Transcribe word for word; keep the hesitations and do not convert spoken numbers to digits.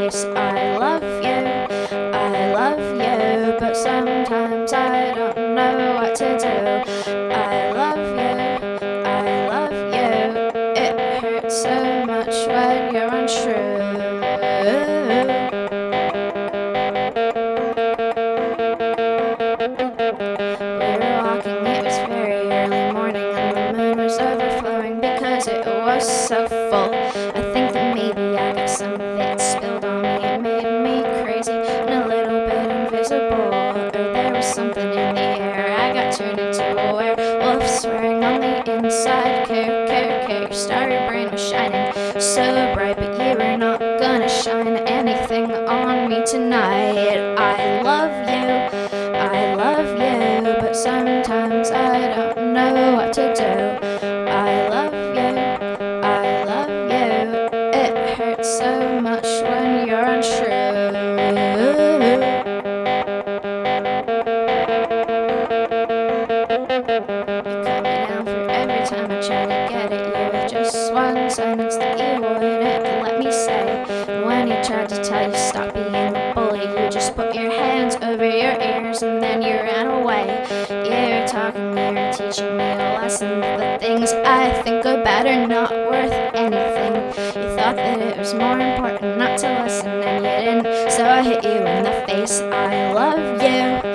face. I love you, I love you, but sometimes I don't know what to do. I love you, I love you, it hurts so much when you're untrue. We were walking, it was very early morning, and the moon was overflowing because it was so full. I think that maybe I got some of it spilled on me. It made me crazy and a little bit invisible, or there was something in the air. I got turned into a werewolf, swearing on the inside. Care, care, care, your starry brain was shining so bright, but you were not gonna shine anything on me tonight. I love you, I love you, but sometimes I don't know what to do. I love you, I love you, it hurts so much when you're untrue. You cut me down for every time I try to get at you with just one sentence that you wouldn't let me say. And when you tried to tell you stop being a bully, you just put your hands over your ears and then you ran away. You're talking, you're teaching me a lesson. The things I think about are not worth anything. You thought that it was more important not to listen, and you didn't, so I hit you in the face. I love you,